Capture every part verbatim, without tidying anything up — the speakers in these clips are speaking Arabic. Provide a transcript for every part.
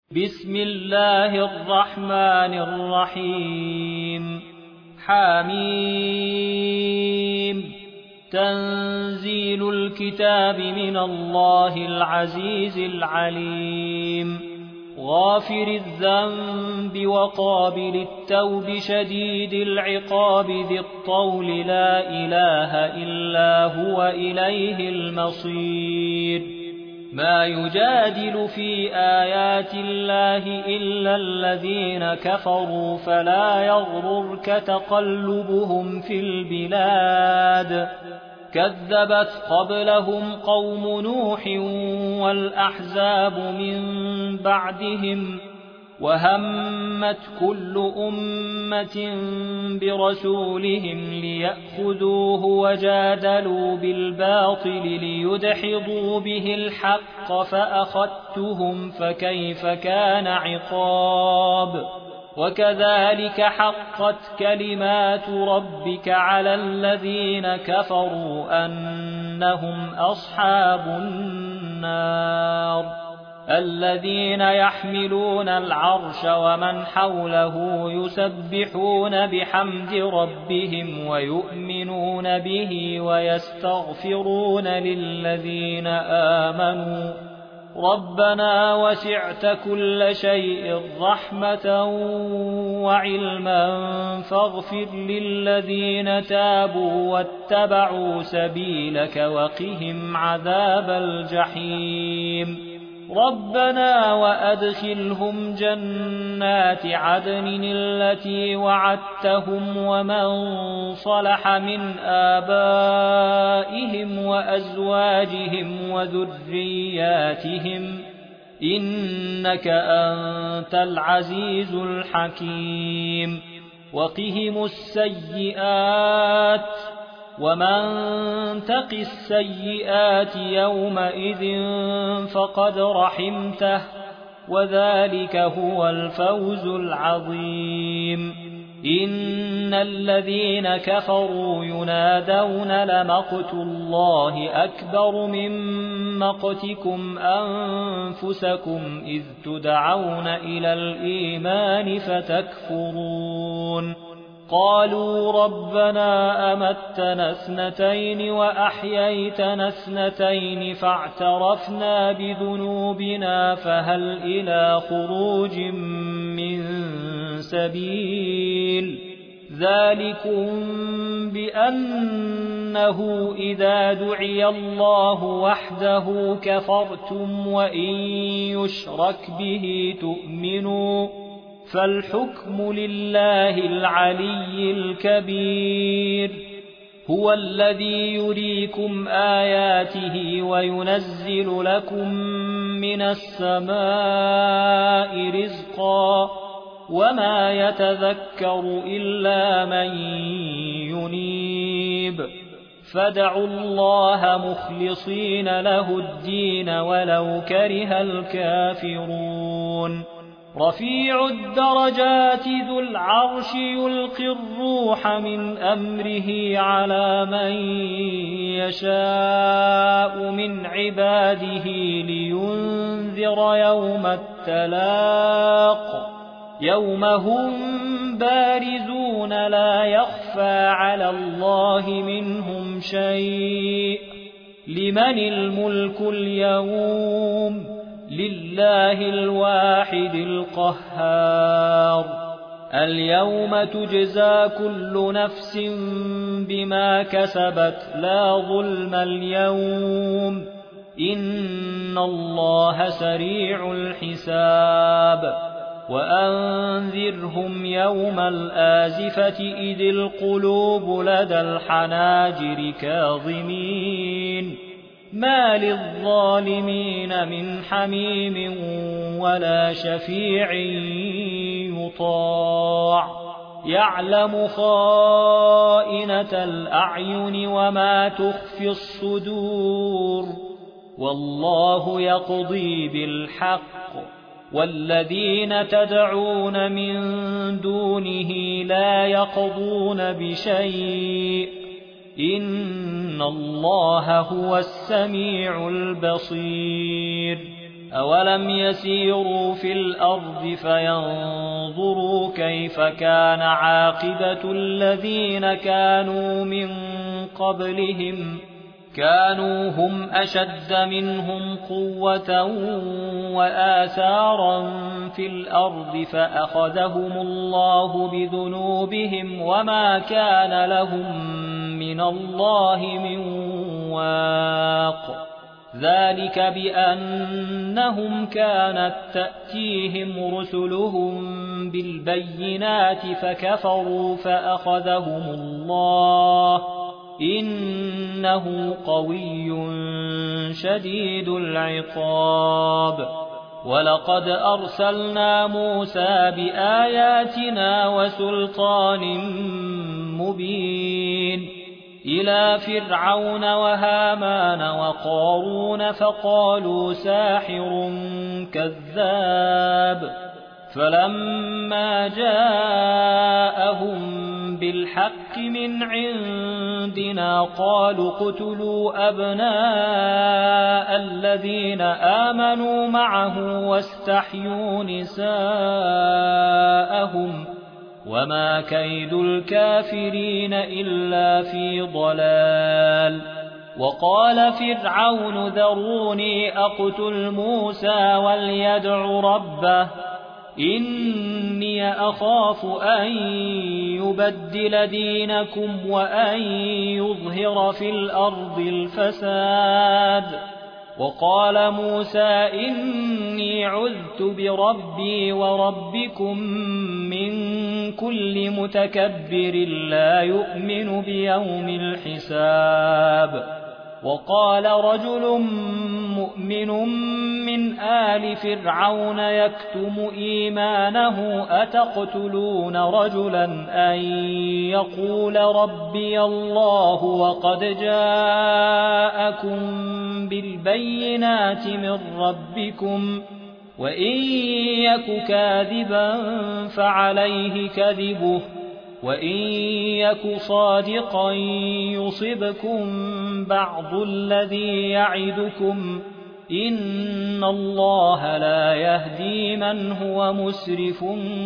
بسم الله الرحمن الرحيم حميم تنزيل الكتاب من الله العزيز العليم غافر الذنب وقابل التوب شديد العقاب ذي الطول لا إله إلا هو إليه المصير ما يجادل في آيات الله إلا الذين كفروا فلا يغررك تقلبهم في البلاد كذبت قبلهم قوم نوح والأحزاب من بعدهم وهمت كل أمة برسولهم ليأخذوه وجادلوا بالباطل ليدحضوا به الحق فأخذتهم فكيف كان عقاب وكذلك حقت كلمات ربك على الذين كفروا أنهم أصحاب النار الذين يحملون العرش ومن حوله يسبحون بحمد ربهم ويؤمنون به ويستغفرون للذين آمنوا ربنا وسعت كل شيء رحمة وعلما فاغفر للذين تابوا واتبعوا سبيلك وقهم عذاب الجحيم ربنا وأدخلهم جنات عدن التي وعدتهم ومن صلح من آبائهم وأزواجهم وذرياتهم إنك أنت العزيز الحكيم وقهم السيئات ومن تق السيئات يومئذ فقد رحمته وذلك هو الفوز العظيم إن الذين كفروا ينادون لمقت الله أكبر من مقتكم أنفسكم إذ تدعون إلى الإيمان فتكفرون قالوا ربنا أمتنا اثنتين وأحييتنا اثنتين فاعترفنا بذنوبنا فهل إلى خروج من سبيل ذلكم بأنه إذا دعي الله وحده كفرتم وإن يشرك به تؤمنوا فالحكم لله العلي الكبير هو الذي يريكم آياته وينزل لكم من السماء رزقا وما يتذكر إلا من ينيب فادعوا الله مخلصين له الدين ولو كره الكافرون رفيع الدرجات ذو العرش يلقي الروح من أمره على من يشاء من عباده لينذر يوم التلاق يوم هم بارزون لا يخفى على الله منهم شيء لمن الملك اليوم لله الواحد القهار اليوم تجزى كل نفس بما كسبت لا ظلم اليوم إن الله سريع الحساب وأنذرهم يوم الآزفة إذ القلوب لدى الحناجر كاظمين ما للظالمين من حميم ولا شفيع يطاع يعلم خائنة الأعين وما تخفي الصدور والله يقضي بالحق والذين تدعون من دونه لا يقضون بشيء إن الله هو السميع البصير أولم يسيروا في الأرض فينظروا كيف كان عاقبة الذين كانوا من قبلهم كانوا هم أشد منهم قوة وآثارا في الأرض فأخذهم الله بذنوبهم وما كان لهم من الله من واق ذلك بأنهم كانت تأتيهم رسلهم بالبينات فكفروا فأخذهم الله إنه قوي شديد العقاب ولقد أرسلنا موسى بآياتنا وسلطان مبين إلى فرعون وهامان وقارون فقالوا ساحر كذاب فلما جاءهم بالحق من عندنا قالوا اقتلوا أبناء الذين آمنوا معه واستحيوا نساءهم وما كيد الكافرين إلا في ضلال وقال فرعون ذروني أقتل موسى وليدع ربه إني أخاف أن يبدل دينكم وأن يظهر في الأرض الفساد وقال موسى إني عذت بربي وربكم من كل متكبر لا يؤمن بيوم الحساب وقال رجل مؤمن من آل فرعون يكتم إيمانه أتقتلون رجلا أن يقول ربي الله وقد جاءكم بالبينات من ربكم وإن يك كاذبا فعليه كذبه وإن يك صادقا يصبكم بعض الذي يعدكم إن الله لا يهدي من هو مسرف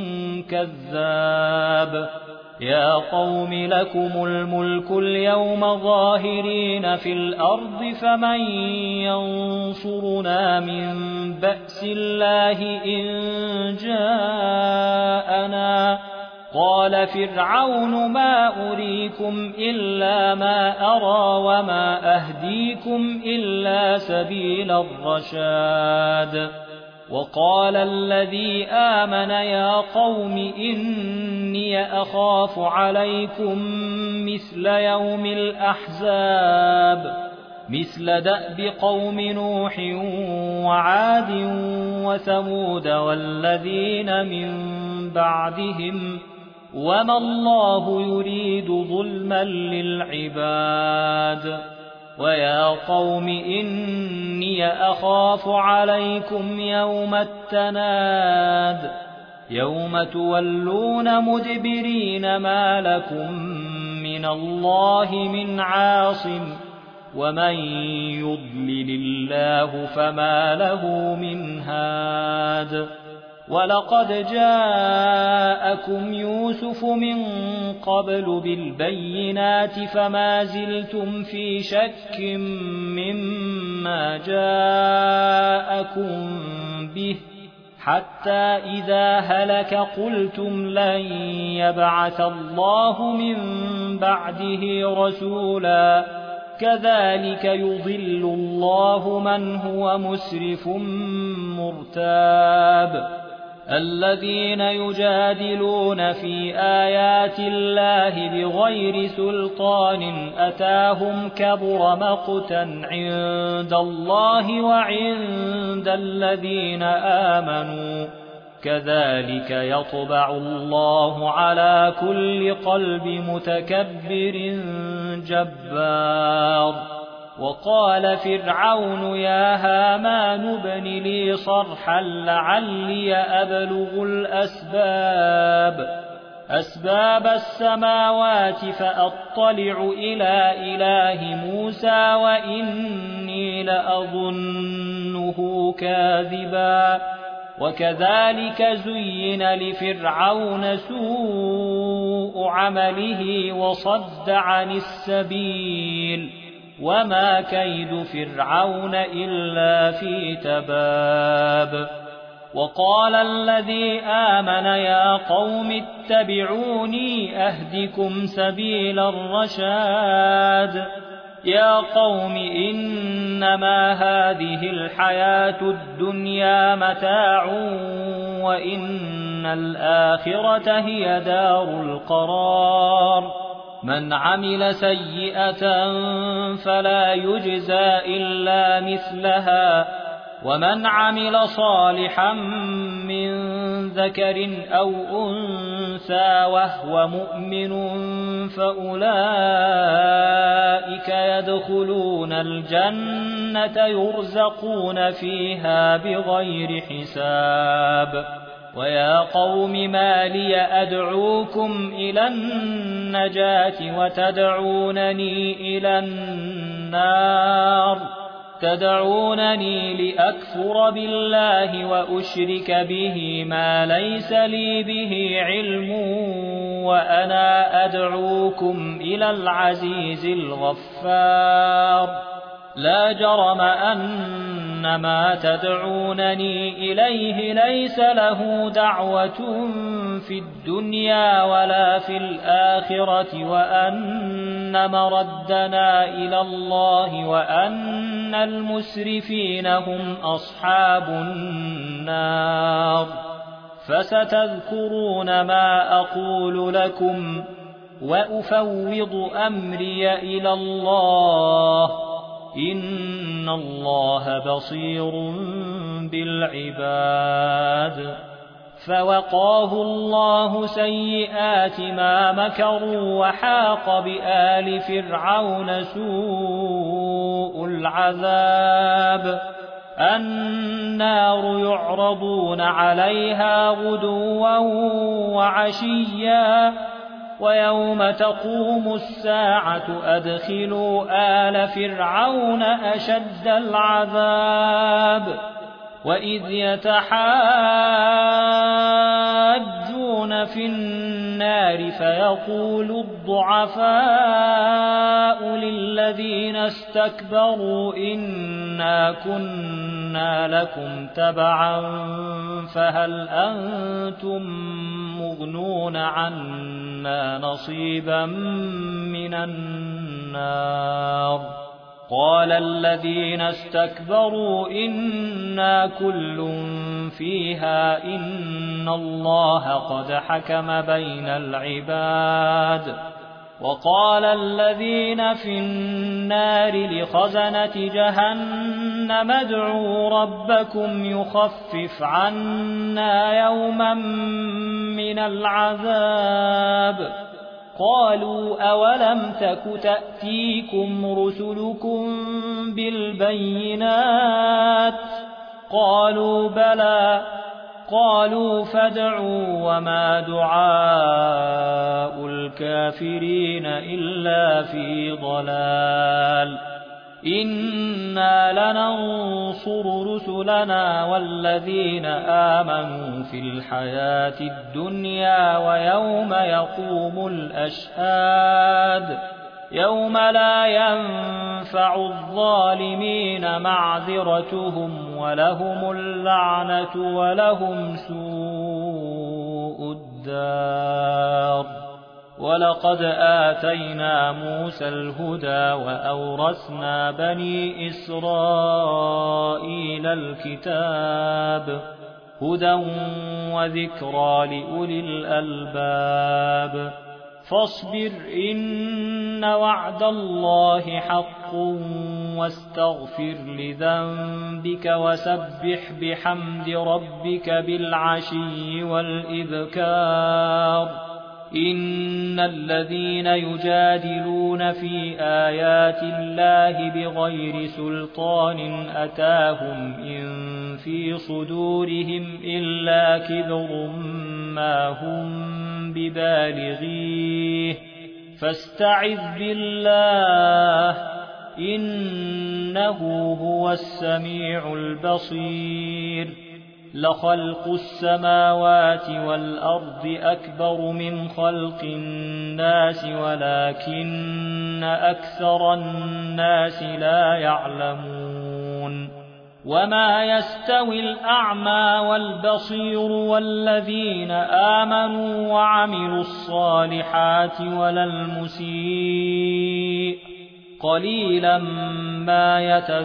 كذاب يا قوم لكم الملك اليوم ظاهرين في الأرض فمن ينصرنا من بأس الله إن جاءنا قال فرعون ما أريكم إلا ما أرى وما أهديكم إلا سبيل الرشاد وقال الذي آمن يا قوم إني أخاف عليكم مثل يوم الأحزاب مثل دأب قوم نوح وعاد وثمود والذين من بعدهم وما الله يريد ظلما للعباد ويا قوم إني أخاف عليكم يوم التناد يوم تولون مدبرين ما لكم من الله من عاصم ومن يضلل الله فما له من هاد ولقد جاءكم يوسف من قبل بالبينات فما زلتم في شك مما جاءكم به حتى إذا هلك قلتم لن يبعث الله من بعده رسولا كذلك يضل الله من هو مسرف مرتاب الذين يجادلون في آيات الله بغير سلطان أتاهم كبر مقتا عند الله وعند الذين آمنوا كذلك يطبع الله على كل قلب متكبر جبار وقال فرعون يا هامان ابن لي صرحا لعلي أبلغ الأسباب أسباب السماوات فأطلع إلى إله موسى وإني لأظنه كاذبا وكذلك زين لفرعون سوء عمله وصد عن السبيل وما كيد فرعون إلا في تباب وقال الذي آمن يا قوم اتبعوني أهدكم سبيل الرشاد يا قوم إنما هذه الحياة الدنيا متاع وإن الآخرة هي دار القرار من عمل سيئة فلا يجزى إلا مثلها ومن عمل صالحا من ذكر أو أنثى وهو مؤمن فأولئك يدخلون الجنة يرزقون فيها بغير حساب ويا قوم ما لي أدعوكم إلى النجاة وتدعونني إلى النار تدعونني لأكفر بالله وأشرك به ما ليس لي به علم وأنا أدعوكم إلى العزيز الغفار لا جرم أن ما تدعونني إليه ليس له دعوة في الدنيا ولا في الآخرة وأن مردنا إلى الله وأن المسرفين هم أصحاب النار فستذكرون ما أقول لكم وأفوض أمري إلى الله إن الله بصير بالعباد فوقاه الله سيئات ما مكروا وحاق بآل فرعون سوء العذاب النار يعرضون عليها غدوا وعشيا ويوم تقوم الساعة أدخلوا آل فرعون أشد العذاب وإذ يتحاجون في النار فيقول الضعفاء للذين استكبروا إنا كنا لكم تبعا فهل أنتم مغنون عنا نصيبا من النار قال الذين استكبروا إنا كل فيها إن الله قد حكم بين العباد وقال الذين في النار لخزنة جهنم ادعوا ربكم يخفف عنا يوما من العذاب قالوا أولم تك تأتيكم رسلكم بالبينات قالوا بلى قالوا فادعوا وما دعاء الكافرين إلا في ضلال إنا لننصر رسلنا والذين آمنوا في الحياة الدنيا ويوم يقوم الأشهاد يوم لا ينفع الظالمين معذرتهم ولهم اللعنة ولهم سوء الدار ولقد آتينا موسى الهدى وأورثنا بني إسرائيل الكتاب هدى وذكرى لأولي الألباب فاصبر إن وعد الله حق واستغفر لذنبك وسبح بحمد ربك بالعشي والإذكار إن الذين يجادلون في آيات الله بغير سلطان أتاهم إن في صدورهم إلا كبر ما هم ببالغيه فاستعذ بالله إنه هو السميع البصير لخلق السماوات والأرض أكبر من خلق الناس ولكن أكثر الناس لا يعلمون وما يستوي الأعمى والبصير والذين آمنوا وعملوا الصالحات ولا المسيء قليلا ما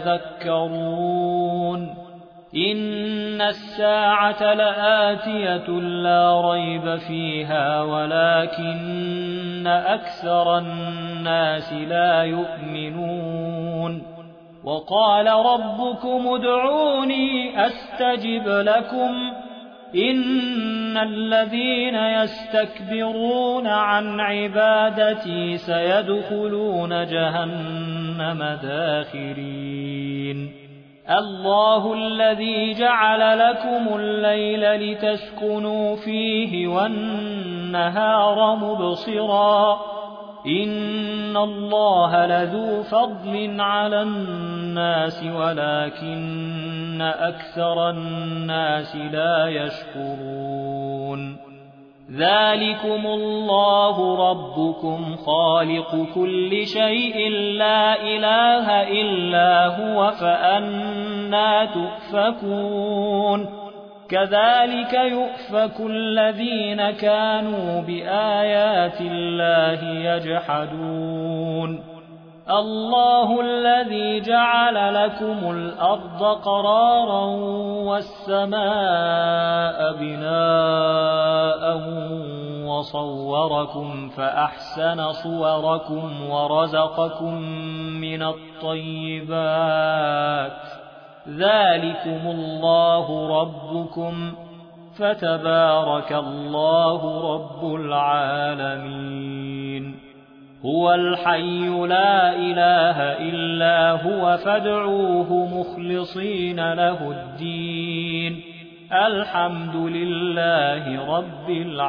يتذكرون إن الساعة لآتية لا ريب فيها ولكن أكثر الناس لا يؤمنون وقال ربكم ادعوني أستجب لكم إن الذين يستكبرون عن عبادتي سيدخلون جهنم داخرين الله الذي جعل لكم الليل لتسكنوا فيه والنهار مبصرا إن الله لذو فضل على الناس ولكن أكثر الناس لا يشكرون ذلكم الله ربكم خالق كل شيء لا إله إلا هو فأنى تؤفكون كذلك يؤفك الذين كانوا بآيات الله يجحدون الله الذي جعل لكم الأرض قرارا والسماء بناء وصوركم فأحسن صوركم ورزقكم من الطيبات ذلكم الله ربكم فتبارك الله رب العالمين هو الحي لا إله إلا هو فادعوه مخلصين له الدين الحمد لله رب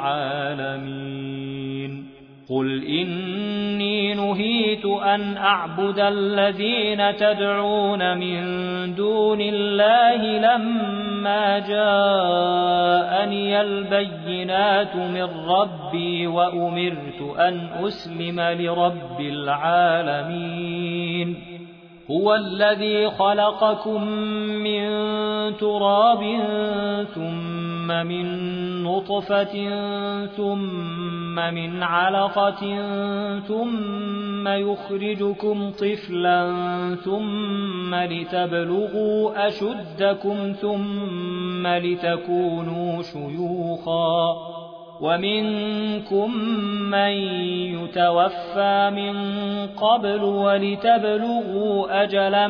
العالمين قل إني نهيت أن أعبد الذين تدعون من دون الله لما جاءني البينات من ربي وأمرت أن أسلم لرب العالمين هو الذي خلقكم من تراب ثم من نطفة ثم من علقة ثم يخرجكم طفلا ثم لتبلغوا أشدكم ثم لتكونوا شيوخا ومنكم من يتوفى من قبل ولتبلغوا أجلا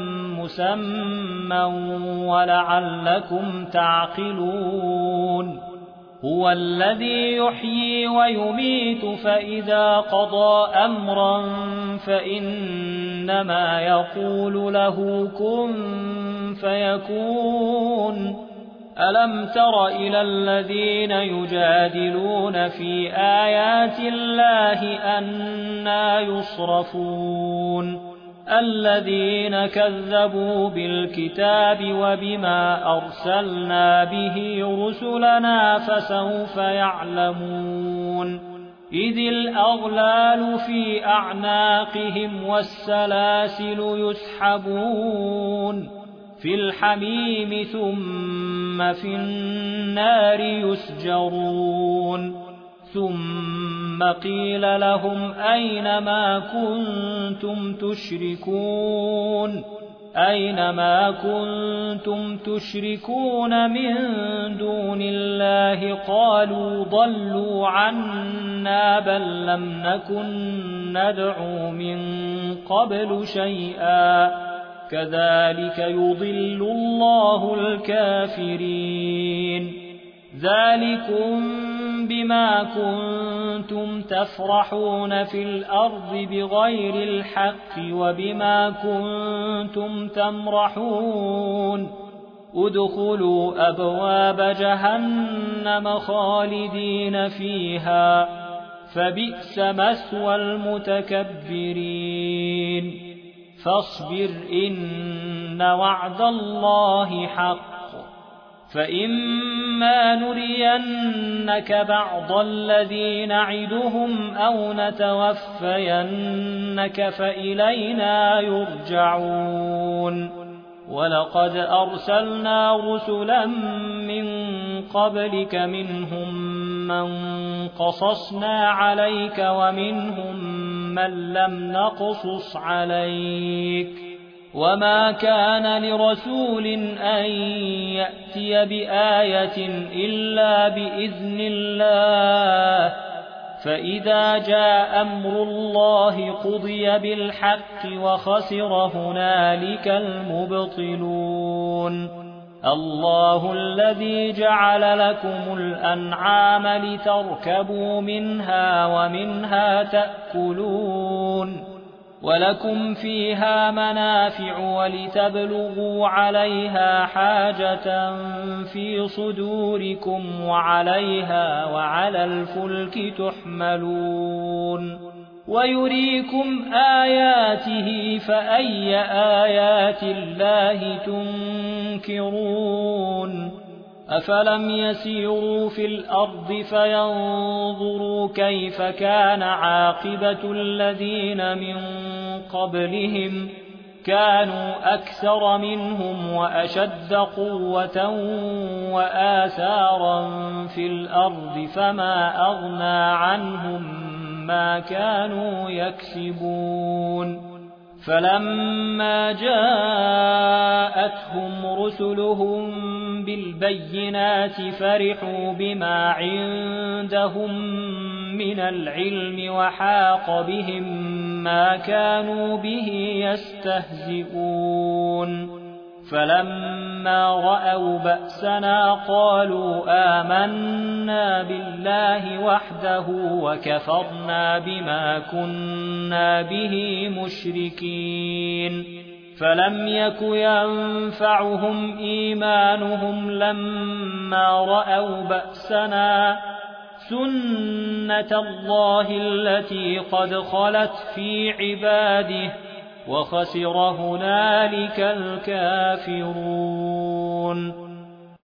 مسمى ولعلكم تعقلون هو الذي يحيي ويميت فإذا قضى أمرا فإنما يقول له كن فيكون ألم تر إلى الذين يجادلون في آيات الله أنى يصرفون الذين كذبوا بالكتاب وبما أرسلنا به رسلنا فسوف يعلمون إذ الأغلال في أعناقهم والسلاسل يسحبون في الحميم ثم في النار يسجرون ثم قيل لهم أين ما كنتم تشركون أين ما كنتم تشركون من دون الله قالوا ضلوا عنا بل لم نكن ندعو من قبل شيئا كذلك يضل الله الكافرين ذلكم بما كنتم تفرحون في الأرض بغير الحق وبما كنتم تمرحون ادخلوا أبواب جهنم خالدين فيها فبئس مثوى المتكبرين فاصبر إن وعد الله حق فإما نرينك بعض الذي نعدهم أو نتوفينك فإلينا يرجعون ولقد أرسلنا رسلا من قبلك منهم من قصصنا عليك ومنهم من لم نقصص عليك وما كان لرسول أن يأتي بآية إلا بإذن الله فإذا جاء أمر الله قضي بالحق وخسر هنالك المبطلون الله الذي جعل لكم الأنعام لتركبوا منها ومنها تأكلون ولكم فيها منافع ولتبلغوا عليها حاجة في صدوركم وعليها وعلى الفلك تحملون ويريكم آياته فأي آيات الله تنكرون أفلم يسيروا في الأرض فينظروا كيف كان عاقبة الذين من قبلهم كانوا أكثر منهم وأشد قوة وآثارا في الأرض فما أغنى عنهم ما كانوا يكسبون فلما جاءتهم رسلهم بالبينات فرحوا بما عندهم من العلم وحاق بهم ما كانوا به يستهزئون فلما رأوا بأسنا قالوا آمنا بالله وحده وكفرنا بما كنا به مشركين فلم يك ينفعهم إيمانهم لما رأوا بأسنا سنة الله التي قد خلت في عباده وخسر هنالك الكافرون